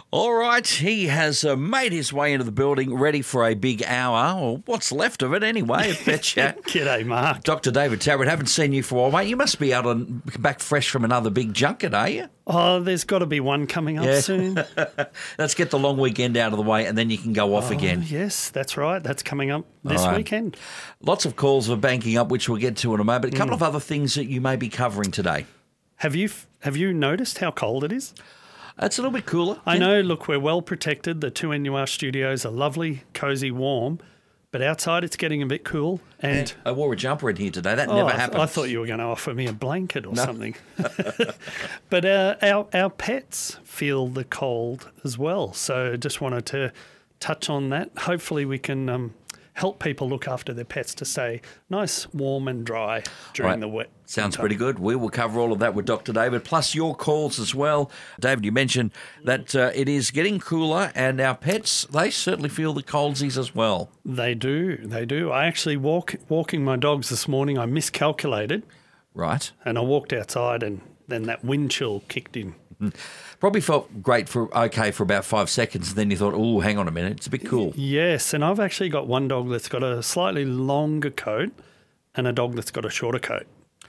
All right, he has made his way into the building, ready for a big hour, or what's left of it anyway, at Pet Chat. G'day, Mark. Dr. David Tarrant, haven't seen you for a while, mate. You must be back fresh from another big junket, are you? Oh, there's got to be one coming up soon. Let's get the long weekend out of the way and then you can go off again. Yes, that's right. That's coming up this weekend. Lots of calls for banking up, which we'll get to in a moment. A couple of other things that you may be covering today. Have you noticed how cold it is? It's a little bit cooler. I know, look, we're well protected. The 2NUR studios are lovely, cosy, warm, but outside it's getting a bit cool. And I wore a jumper in here today. That never happened. I thought you were going to offer me a blanket or something. But our pets feel the cold as well. So just wanted to touch on that. Hopefully we can help people look after their pets to stay nice, warm and dry during the wet. Sounds pretty good. We will cover all of that with Dr. David, plus your calls as well. David, you mentioned that it is getting cooler and our pets, they certainly feel the coldsies as well. They do. I actually walking my dogs this morning, I miscalculated. Right. And I walked outside and then that wind chill kicked in. Probably felt great for about 5 seconds. And then you thought, oh, hang on a minute, it's a bit cool. Yes, and I've actually got one dog that's got a slightly longer coat and a dog that's got a shorter coat.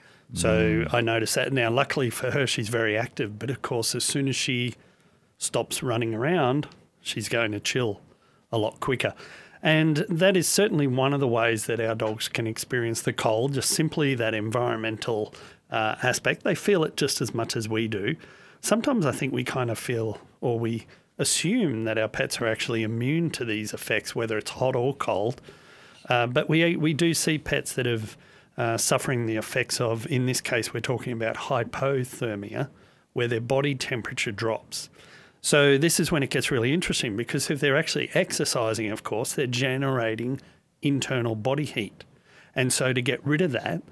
So I noticed that. Now, luckily for her, she's very active. But, of course, as soon as she stops running around, she's going to chill a lot quicker. And that is certainly one of the ways that our dogs can experience the cold, just simply that environmental aspect. They feel it just as much as we do. Sometimes I think we kind of feel or we assume that our pets are actually immune to these effects, whether it's hot or cold. But we do see pets that have suffering the effects of, in this case, we're talking about hypothermia, where their body temperature drops. So this is when it gets really interesting because if they're actually exercising, of course, they're generating internal body heat. And so to get rid of that,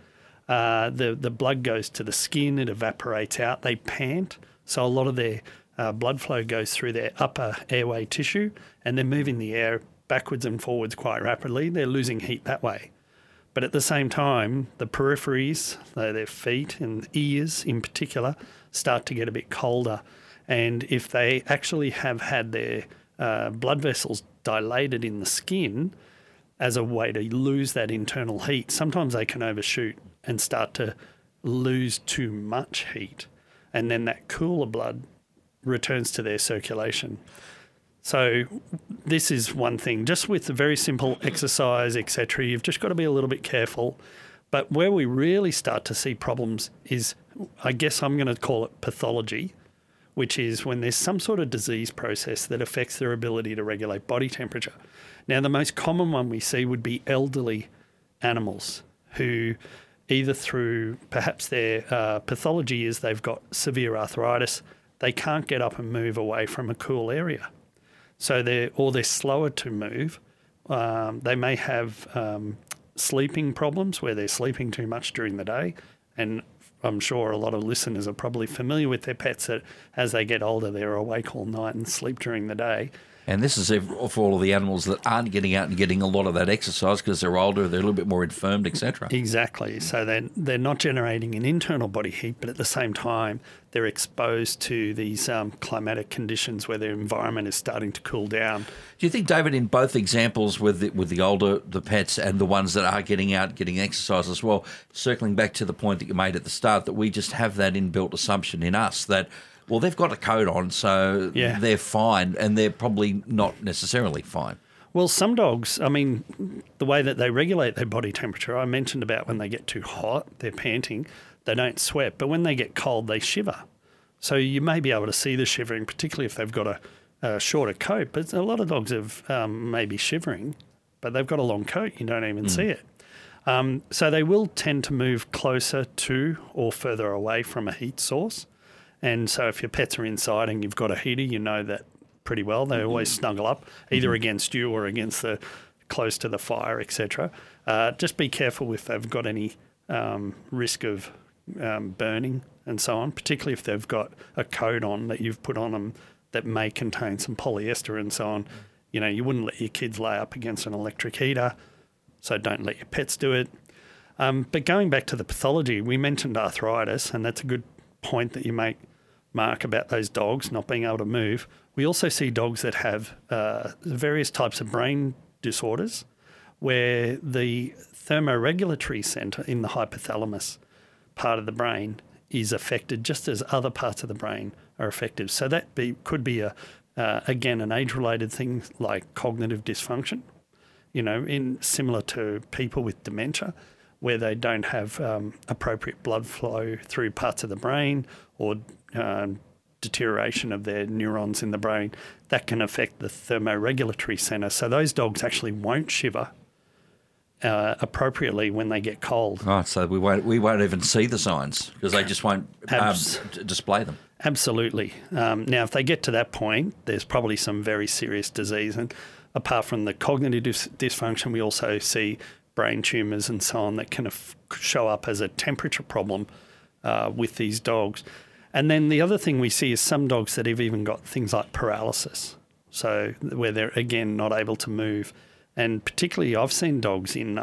the blood goes to the skin, it evaporates out, they pant. So a lot of their blood flow goes through their upper airway tissue and they're moving the air backwards and forwards quite rapidly. They're losing heat that way. But at the same time, the peripheries, their feet and ears in particular, start to get a bit colder. And if they actually have had their blood vessels dilated in the skin as a way to lose that internal heat, sometimes they can overshoot and start to lose too much heat. And then that cooler blood returns to their circulation. So this is one thing. Just with the very simple exercise, etc., you've just got to be a little bit careful. But where we really start to see problems is, I guess I'm going to call it pathology, which is when there's some sort of disease process that affects their ability to regulate body temperature. Now, the most common one we see would be elderly animals who either through perhaps their pathology is they've got severe arthritis, they can't get up and move away from a cool area. So they're slower to move. They may have sleeping problems where they're sleeping too much during the day. And I'm sure a lot of listeners are probably familiar with their pets that as they get older, they're awake all night and sleep during the day. And this is for all of the animals that aren't getting out and getting a lot of that exercise because they're older, they're a little bit more infirmed, etc. Exactly. So they're not generating an internal body heat, but at the same time, they're exposed to these climatic conditions where their environment is starting to cool down. Do you think, David, in both examples with the older, the pets and the ones that are getting out, getting exercise as well, circling back to the point that you made at the start, that we just have that inbuilt assumption in us that, well, they've got a coat on, so they're fine, and they're probably not necessarily fine. Well, some dogs, I mean, the way that they regulate their body temperature, I mentioned about when they get too hot, they're panting, they don't sweat, but when they get cold, they shiver. So you may be able to see the shivering, particularly if they've got a shorter coat, but a lot of dogs have maybe shivering, but they've got a long coat, you don't even see it. So they will tend to move closer to or further away from a heat source. And so if your pets are inside and you've got a heater, you know that pretty well. They always snuggle up, either against you or against the close to the fire, etc. Just be careful if they've got any risk of burning and so on, particularly if they've got a coat on that you've put on them that may contain some polyester and so on. You know, you wouldn't let your kids lay up against an electric heater, so don't let your pets do it. But going back to the pathology, we mentioned arthritis, and that's a good point that you make, Mark, about those dogs not being able to move. we also see dogs that have various types of brain disorders where the thermoregulatory centre in the hypothalamus part of the brain is affected just as other parts of the brain are affected. So that could be, again, an age-related thing like cognitive dysfunction, similar to people with dementia, where they don't have appropriate blood flow through parts of the brain or deterioration of their neurons in the brain. That can affect the thermoregulatory centre. So those dogs actually won't shiver appropriately when they get cold. Right, so we won't even see the signs because they just won't display them. Absolutely. Now, if they get to that point, there's probably some very serious disease. And apart from the cognitive dysfunction, we also see brain tumours and so on that can show up as a temperature problem with these dogs. And then the other thing we see is some dogs that have even got things like paralysis, so where they're, again, not able to move. And particularly I've seen dogs in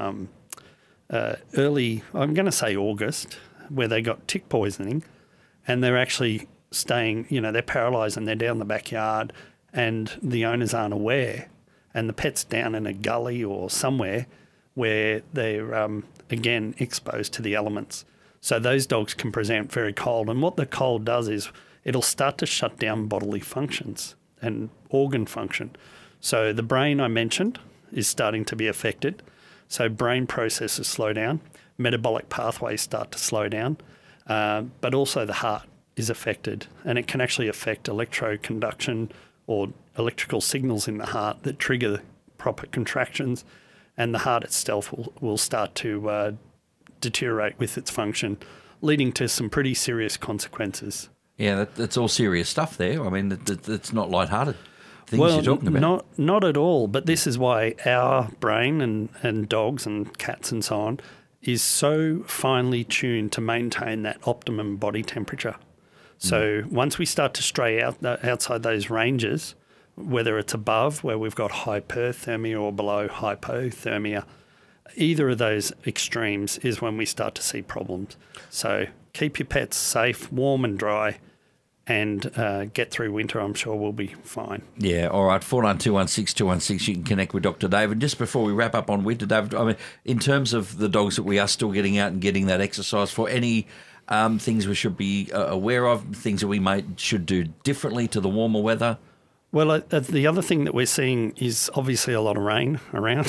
early, I'm going to say August, where they got tick poisoning and they're actually staying, they're paralysed and they're down the backyard and the owners aren't aware and the pet's down in a gully or somewhere where they're, again, exposed to the elements. So those dogs can present very cold. And what the cold does is it'll start to shut down bodily functions and organ function. So the brain I mentioned is starting to be affected. So brain processes slow down, metabolic pathways start to slow down, but also the heart is affected. And it can actually affect electroconduction or electrical signals in the heart that trigger proper contractions, and the heart itself will start to deteriorate with its function, leading to some pretty serious consequences. Yeah, that's all serious stuff there. I mean, it's not lighthearted things you're talking about. Not at all. But this is why our brain and dogs and cats and so on is so finely tuned to maintain that optimum body temperature. So once we start to stray outside those ranges, whether it's above where we've got hyperthermia or below hypothermia, either of those extremes is when we start to see problems. So keep your pets safe, warm and dry, and get through winter. I'm sure we'll be fine. Yeah, all right. 49216216, you can connect with Dr. David. Just before we wrap up on winter, David, I mean, in terms of the dogs that we are still getting out and getting that exercise for, any things we should be aware of, things that we should do differently to the warmer weather? Well, the other thing that we're seeing is obviously a lot of rain around.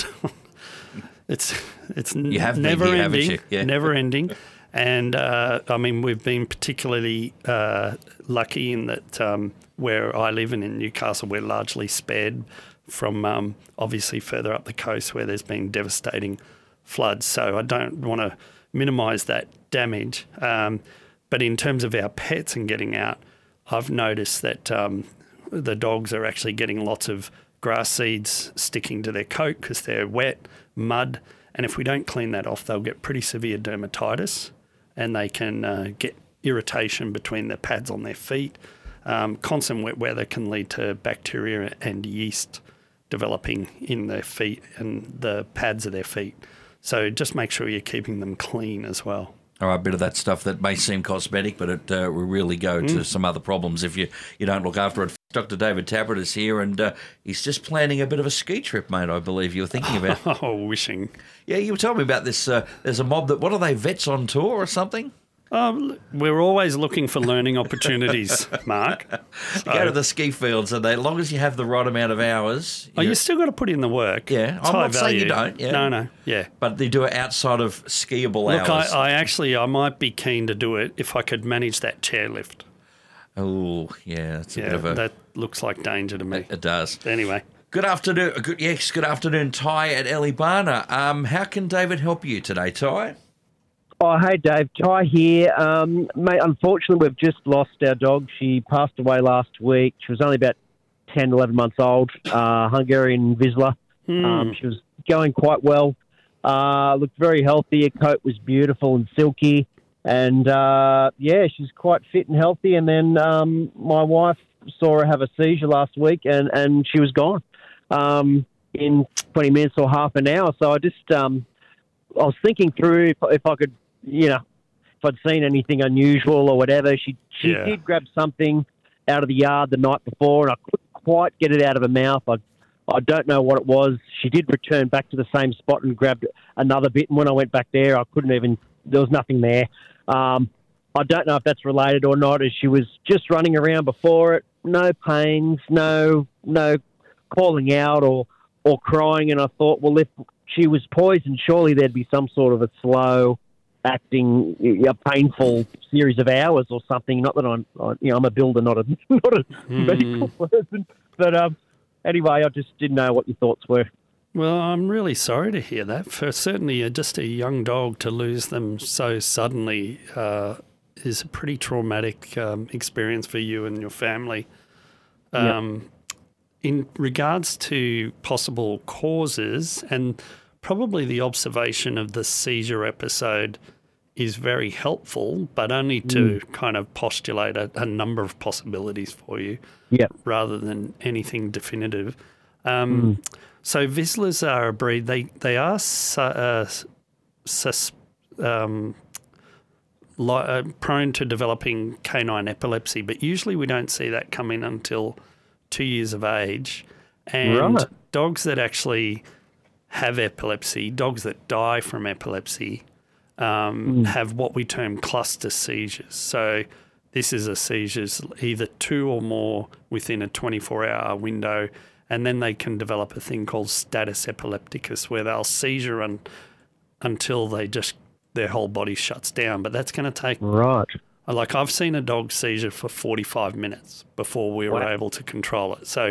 It's never ending, never ending. And, we've been particularly lucky in that where I live and in Newcastle, we're largely spared from obviously further up the coast where there's been devastating floods. So I don't want to minimise that damage. But in terms of our pets and getting out, I've noticed that the dogs are actually getting lots of grass seeds sticking to their coat because they're wet, mud. And if we don't clean that off, they'll get pretty severe dermatitis and they can get irritation between the pads on their feet. Constant wet weather can lead to bacteria and yeast developing in their feet and the pads of their feet. So just make sure you're keeping them clean as well. All right, a bit of that stuff that may seem cosmetic, but it will really go to some other problems if you don't look after it. Dr. David Tabrett is here, and he's just planning a bit of a ski trip, mate, I believe you were thinking about. Oh, wishing. Yeah, you were telling me about this. There's a mob that, what are they, vets on tour or something? We're always looking for learning opportunities, Mark. You go to the ski fields, and as long as you have the right amount of hours... you still got to put in the work. Yeah, it's I'm not value. saying you don't. Yeah. No, yeah. But they do it outside of skiable hours. Look, I might be keen to do it if I could manage that chairlift. Oh, yeah, that's a bit of a... That looks like danger to me. It does. Anyway. Good afternoon. Good afternoon, Ty at Eleebana. How can David help you today, Ty? Oh, hey, Dave. Ty here. Mate, unfortunately, we've just lost our dog. She passed away last week. She was only about 10, 11 months old, Hungarian Vizsla. She was going quite well. Looked very healthy. Her coat was beautiful and silky. And, she's quite fit and healthy. And then my wife saw her have a seizure last week and she was gone in 20 minutes or half an hour. So I just... I was thinking through if I could, if I'd seen anything unusual or whatever. She did grab something out of the yard the night before, and I quite get it out of her mouth. I don't know what it was. She did return back to the same spot and grabbed another bit. And when I went back there, there was nothing there. I don't know if that's related or not, as she was just running around before it. No pains, no calling out or crying. And I thought, well, if she was poisoned, surely there'd be some sort of a slow acting, painful series of hours or something. Not that I'm a builder, not a medical person. But anyway, I just didn't know what your thoughts were. Well, I'm really sorry to hear that. For certainly just a young dog, to lose them so suddenly is a pretty traumatic experience for you and your family. In regards to possible causes, and probably the observation of the seizure episode is very helpful, but only to kind of postulate a number of possibilities for you, rather than anything definitive. So Vizslas are a breed. They are prone to developing canine epilepsy, but usually we don't see that come in until 2 years of age. And dogs that actually have epilepsy, dogs that die from epilepsy, have what we term cluster seizures. So this is a seizures either 2 or more within a 24-hour window, and then they can develop a thing called status epilepticus, where they'll seizure until their whole body shuts down. But that's going to take... Right. Like, I've seen a dog seizure for 45 minutes before we were able to control it. So,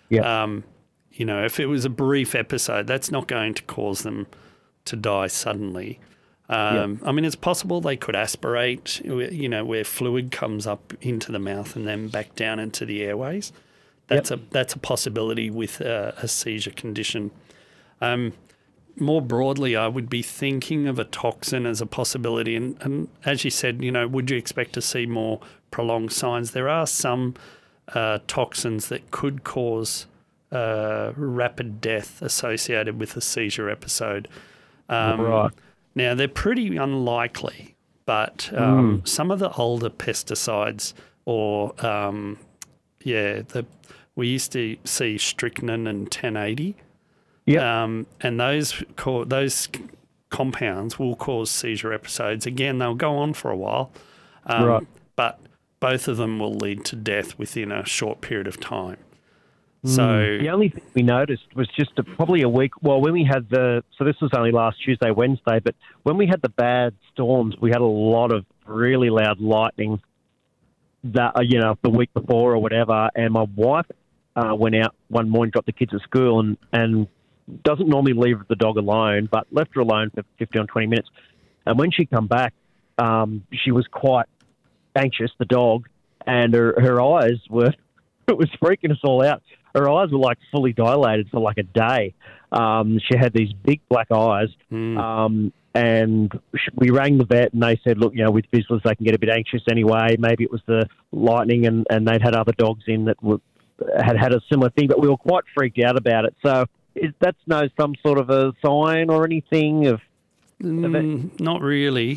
if it was a brief episode, that's not going to cause them to die suddenly. I mean, it's possible they could aspirate, where fluid comes up into the mouth and then back down into the airways. That's a possibility with a seizure condition. More broadly, I would be thinking of a toxin as a possibility. And as you said, would you expect to see more prolonged signs? There are some toxins that could cause rapid death associated with a seizure episode. Now, they're pretty unlikely, but some of the older pesticides or, we used to see strychnine and 1080. And those compounds will cause seizure episodes. Again, they'll go on for a while, but both of them will lead to death within a short period of time. So the only thing we noticed was just probably a week. Well, when we had so this was only last Tuesday, Wednesday, but when we had the bad storms, we had a lot of really loud lightning. That the week before or whatever, and my wife went out one morning, dropped the kids at school, and doesn't normally leave the dog alone, but left her alone for 15 or 20 minutes. And when she come back, she was quite anxious, the dog, and her eyes were, it was freaking us all out. Her eyes were like fully dilated for like a day. She had these big black eyes. And we rang the vet and they said, look, with Vizslas they can get a bit anxious anyway. Maybe it was the lightning and they'd had other dogs in that had a similar thing, but we were quite freaked out about it. So that's some sort of a sign or anything of it? Not really.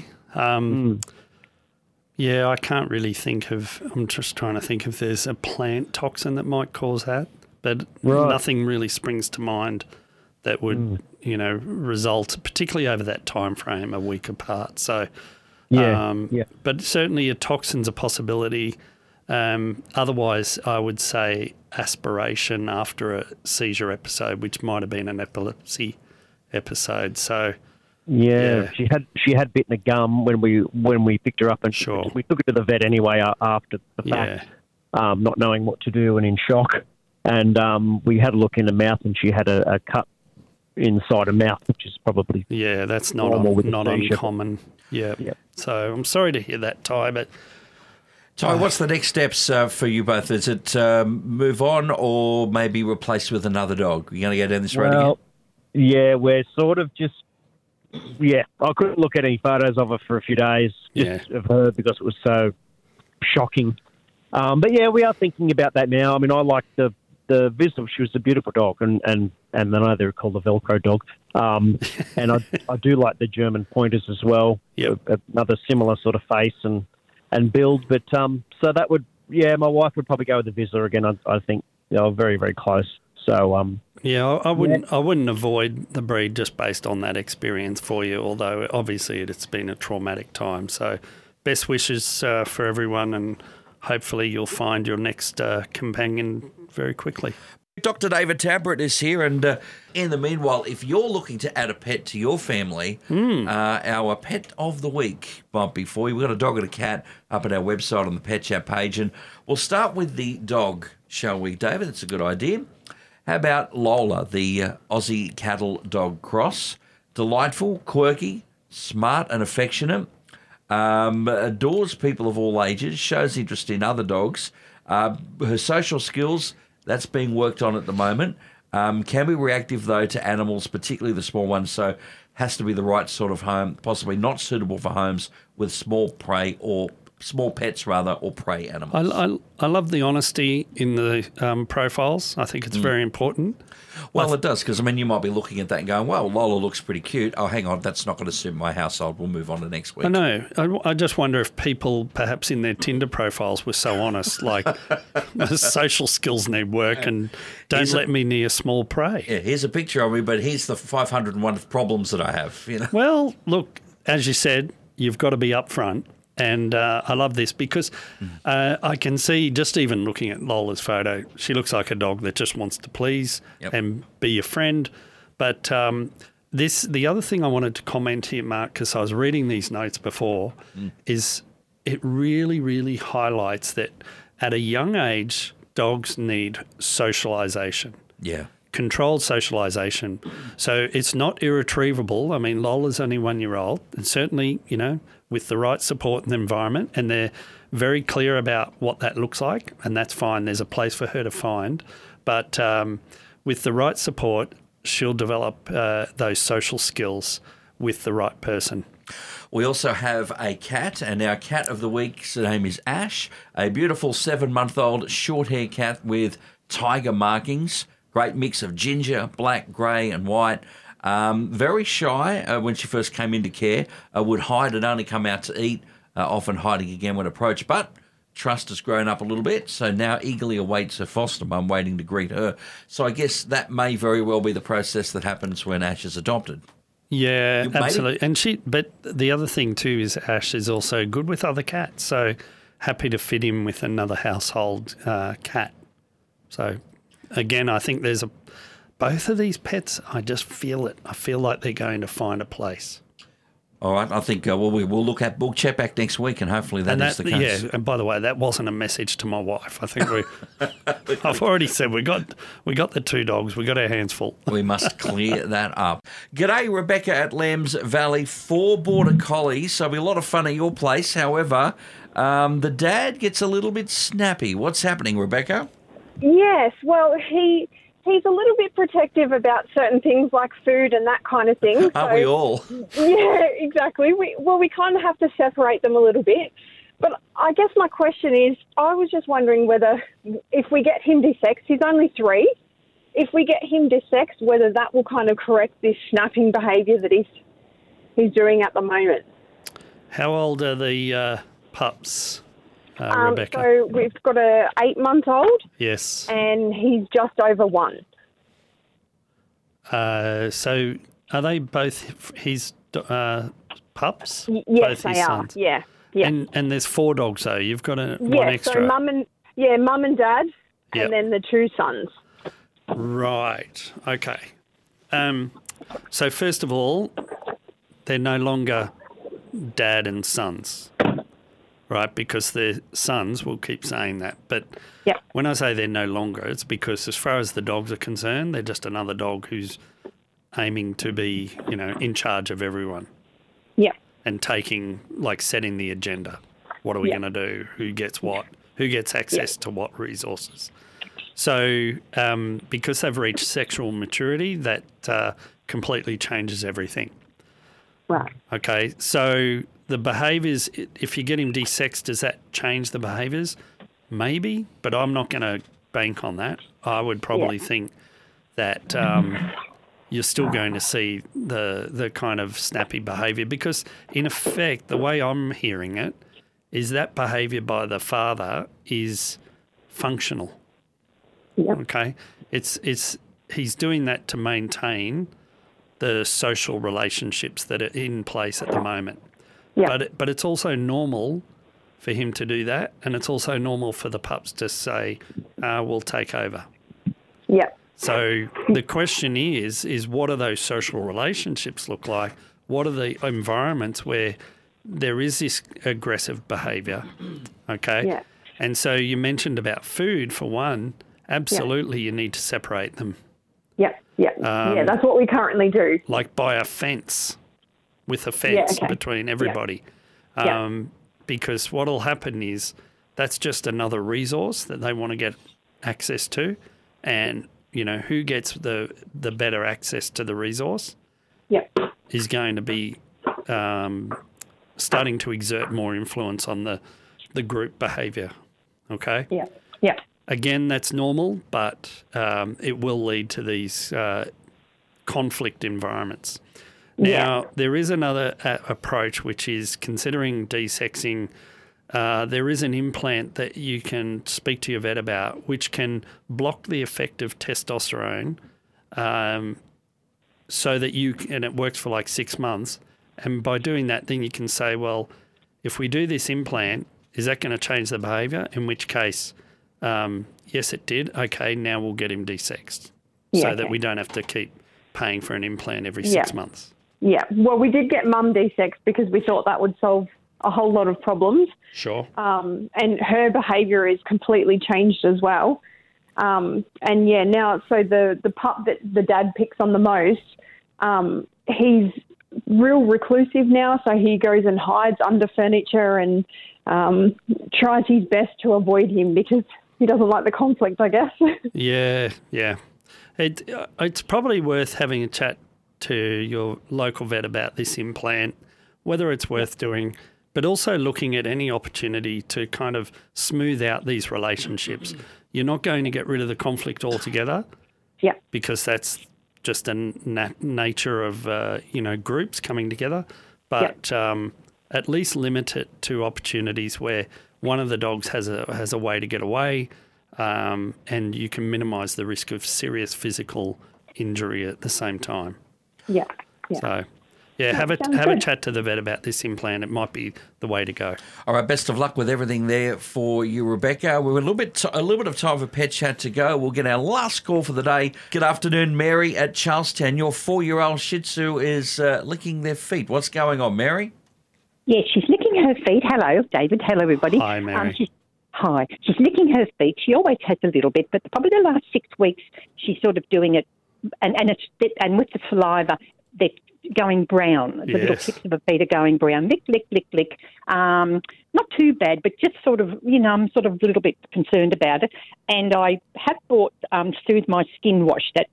Yeah, I can't really think of... I'm just trying to think if there's a plant toxin that might cause that, but nothing really springs to mind that would, result, particularly over that time frame, a week apart. So, but certainly a toxin's a possibility. Otherwise, I would say aspiration after a seizure episode, which might have been an epilepsy episode. So, she had bitten a gum when we picked her up, and we took her to the vet anyway after the fact, not knowing what to do and in shock. And we had a look in the mouth, and she had a cut inside her mouth, which is probably that's not uncommon. So I'm sorry to hear that, Ty, but. Ty, what's the next steps for you both? Is it move on or maybe replace with another dog? Are you going to go down this road again? Yeah, we're sort of just... Yeah, I couldn't look at any photos of her for a few days of her because it was so shocking. But yeah, we are thinking about that now. I mean, I like the Vizsla. She was a beautiful dog, and I know they're called the Velcro dog. And I do like the German pointers as well. Another similar sort of face and build. But so that would, my wife would probably go with the Vizsla again, I think. very, very close. So, I wouldn't avoid the breed just based on that experience for you, although obviously it's been a traumatic time. So best wishes for everyone, and hopefully you'll find your next companion very quickly. Dr. David Tabrett is here, and in the meanwhile, if you're looking to add a pet to your family, our Pet of the Week might be for you. We've got a dog and a cat up at our website on the Pet Chat page, and we'll start with the dog, shall we, David? That's a good idea. How about Lola, the Aussie Cattle Dog Cross? Delightful, quirky, smart and affectionate, adores people of all ages, shows interest in other dogs. Her social skills, that's being worked on at the moment. Can be reactive, though, to animals, particularly the small ones, so has to be the right sort of home, possibly not suitable for homes with small pets or prey animals. I love the honesty in the profiles. I think it's very important. Well, it does, because, you might be looking at that and going, well, Lola looks pretty cute. Oh, hang on, that's not going to suit my household. We'll move on to next week. I know. I just wonder if people, perhaps in their Tinder profiles, were so honest, like, the social skills need work and don't let me near small prey. Yeah, here's a picture of me, but here's the 501 problems that I have. Well, look, as you said, you've got to be upfront. And I love this because I can see, just even looking at Lola's photo, she looks like a dog that just wants to please and be your friend. But the other thing I wanted to comment here, Mark, because I was reading these notes before, is it really, really highlights that at a young age, dogs need socialisation. Yeah. Controlled socialisation. So it's not irretrievable. Lola's only 1 year old, and certainly, with the right support and environment, and they're very clear about what that looks like, and that's fine. There's a place for her to find. But with the right support, she'll develop those social skills with the right person. We also have a cat, and our cat of the week's name is Ash, a beautiful 7-month-old short-hair cat with tiger markings. Great mix of ginger, black, grey and white. Very shy when she first came into care. Would hide and only come out to eat, often hiding again when approached. But trust has grown up a little bit, so now eagerly awaits her foster mum waiting to greet her. So I guess that may very well be the process that happens when Ash is adopted. Yeah, absolutely. But the other thing too is Ash is also good with other cats, so happy to fit in with another household cat. So again, I think both of these pets, I just feel it. I feel like they're going to find a place. All right, I think we'll check back next week, and hopefully that is the case. Yeah, and by the way, that wasn't a message to my wife. I think I've already said we got the 2 dogs. We got our hands full. We must clear that up. G'day, Rebecca at Lambs Valley, 4 border collies. So it'll be a lot of fun at your place. However, the dad gets a little bit snappy. What's happening, Rebecca? Yes, well, he's a little bit protective about certain things like food and that kind of thing. Aren't we all? Yeah, exactly. We kind of have to separate them a little bit. But I guess my question is, I was just wondering whether if we get him desexed, he's only 3, if we get him desexed, whether that will kind of correct this snapping behaviour that he's doing at the moment. How old are the pups? Rebecca? So we've got a 8-month-old. Yes. And he's just over 1. So are they both his pups? Yes, both they his are. Sons? Yeah. And there's 4 dogs though. You've got one extra. So mum and dad, and then the 2 sons. Right. Okay. So first of all, they're no longer dad and sons. Right, because their sons will keep saying that. But when I say they're no longer, it's because as far as the dogs are concerned, they're just another dog who's aiming to be, in charge of everyone. Yeah. And setting the agenda. What are we going to do? Who gets what? Who gets access to what resources? So because they've reached sexual maturity, that completely changes everything. Right. Okay, so the behaviours, if you get him desexed, does that change the behaviours? Maybe, but I'm not going to bank on that. I would probably think that you're still going to see the kind of snappy behaviour because, in effect, the way I'm hearing it is that behaviour by the father is functional. Yep. Okay, he's doing that to maintain the social relationships that are in place at the moment. Yep. But it's also normal for him to do that, and it's also normal for the pups to say, "We'll take over." Yep. So the question is what do those social relationships look like? What are the environments where there is this aggressive behaviour? Okay. Yeah. And so you mentioned about food for one. Absolutely, you need to separate them. Yep. Yep. Yeah, that's what we currently do. Like by a fence, with a fence between everybody. Yeah. Because what will happen is that's just another resource that they want to get access to. And, who gets the better access to the resource Yep. is going to be starting to exert more influence on the group behaviour. Okay? Yeah. Yeah. Again, that's normal, but it will lead to these conflict environments. Now, there is another approach, which is considering desexing. There is an implant that you can speak to your vet about, which can block the effect of testosterone so that and it works for like 6 months. And by doing that, then you can say, well, if we do this implant, is that going to change the behaviour? In which case, yes, it did. Okay, now we'll get him desexed so that we don't have to keep paying for an implant every 6 months. Yeah. Well, we did get Mum desexed because we thought that would solve a whole lot of problems. Sure. And her behaviour is completely changed as well. Now so the pup that the dad picks on the most, he's real reclusive now, so he goes and hides under furniture and tries his best to avoid him because he doesn't like the conflict, I guess. Yeah. It's probably worth having a chat to your local vet about this implant, whether it's worth doing, but also looking at any opportunity to kind of smooth out these relationships. You're not going to get rid of the conflict altogether, because that's just a nature of groups coming together. But at least limit it to opportunities where one of the dogs has a way to get away, and you can minimise the risk of serious physical injury at the same time. Yeah. So, have a chat to the vet about this implant. It might be the way to go. All right, best of luck with everything there for you, Rebecca. We're a little bit of time for Pet Chat to go. We'll get our last call for the day. Good afternoon, Mary at Charlestown. Your 4-year-old Shih Tzu is licking their feet. What's going on, Mary? Yes, she's licking her feet. Hello, David. Hello, everybody. Hi, Mary. Hi. She's licking her feet. She always has a little bit, but probably the last 6 weeks she's sort of doing it, and with the saliva, they're going brown. The little tips of her feet are going brown. Lick, lick, lick, lick. Not too bad, but just sort of, I'm sort of a little bit concerned about it. And I have bought Soothe My Skin Wash. That's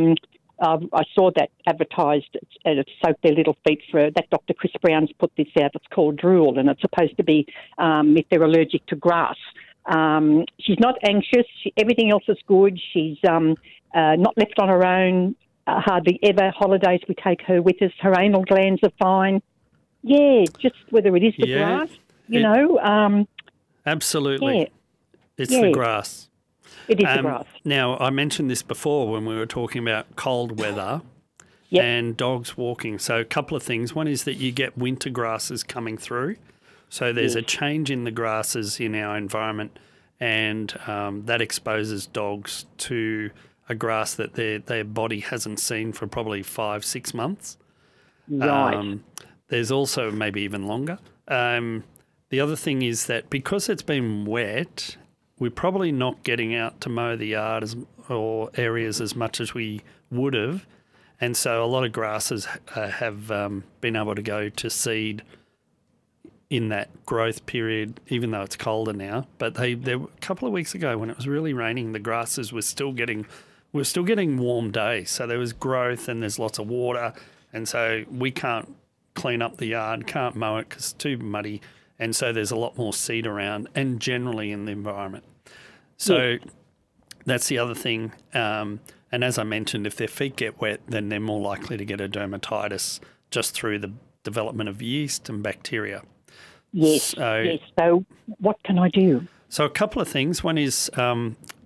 I saw that advertised to soak their little feet for that. Dr. Chris Brown's put this out. It's called Drool, and it's supposed to be if they're allergic to grass. She's not anxious. Everything else is good. She's not left on her own. Hardly ever. Holidays, we take her with us. Her anal glands are fine. Yeah, just whether it is the grass, Absolutely. Yeah. It's the grass. It is the grass. Now, I mentioned this before when we were talking about cold weather and dogs walking. So a couple of things. One is that you get winter grasses coming through. So there's a change in the grasses in our environment, and that exposes dogs to a grass that their body hasn't seen for probably 5-6 months. Right. There's also maybe even longer. The other thing is that because it's been wet, we're probably not getting out to mow the yard or areas as much as we would have. And so a lot of grasses have been able to go to seed in that growth period, even though it's colder now. But a couple of weeks ago when it was really raining, the grasses were still getting warm days. So there was growth and there's lots of water. And so we can't clean up the yard, can't mow it because it's too muddy. And so there's a lot more seed around and generally in the environment. So that's the other thing. And as I mentioned, if their feet get wet, then they're more likely to get a dermatitis just through the development of yeast and bacteria. Yes. So what can I do? So a couple of things. One is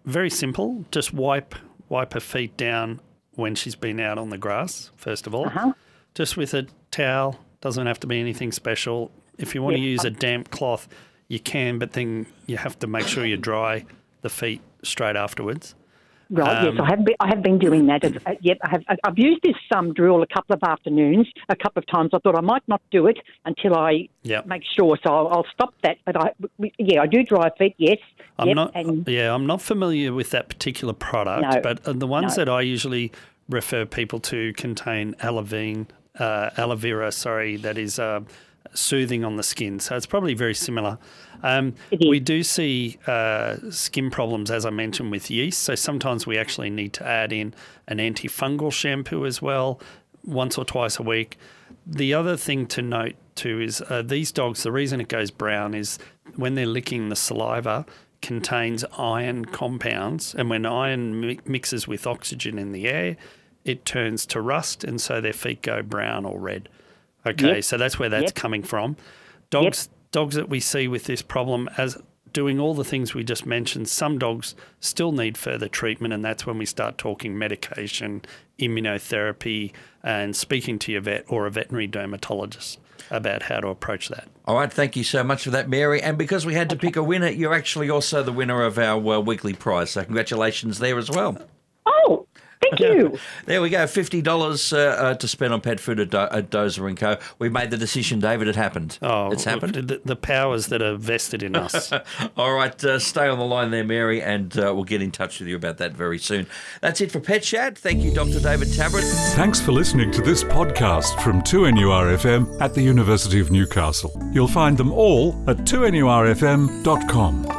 very simple. Just wipe her feet down when she's been out on the grass, first of all. Uh-huh. Just with a towel. Doesn't have to be anything special. If you want to use a damp cloth, you can, but then you have to make sure you dry the feet straight afterwards. Right. Yes, I have been doing that. I've used this drill a couple of afternoons, a couple of times. I thought I might not do it until I make sure. So I'll stop that. But I do dry feet. Yes. I'm not familiar with that particular product, but the ones that I usually refer people to contain aloe vera. That is soothing on the skin. So it's probably very similar. We do see skin problems, as I mentioned, with yeast. So sometimes we actually need to add in an antifungal shampoo as well, once or twice a week. The other thing to note too is these dogs, the reason it goes brown is when they're licking, the saliva contains iron compounds. And when iron mixes with oxygen in the air, it turns to rust, and so their feet go brown or red. Okay, so that's where that's coming from. Dogs that we see with this problem, as doing all the things we just mentioned, some dogs still need further treatment, and that's when we start talking medication, immunotherapy, and speaking to your vet or a veterinary dermatologist about how to approach that. All right, thank you so much for that, Mary. And because we had to pick a winner, you're actually also the winner of our weekly prize, so congratulations there as well. Oh, thank you. There we go, $50 to spend on pet food at Dozer & Co. We made the decision, David. It happened. Oh, it's happened. The powers that are vested in us. All right, stay on the line there, Mary, and we'll get in touch with you about that very soon. That's it for Pet Chat. Thank you, Dr. David Tabrett. Thanks for listening to this podcast from 2NURFM at the University of Newcastle. You'll find them all at 2NURFM.com.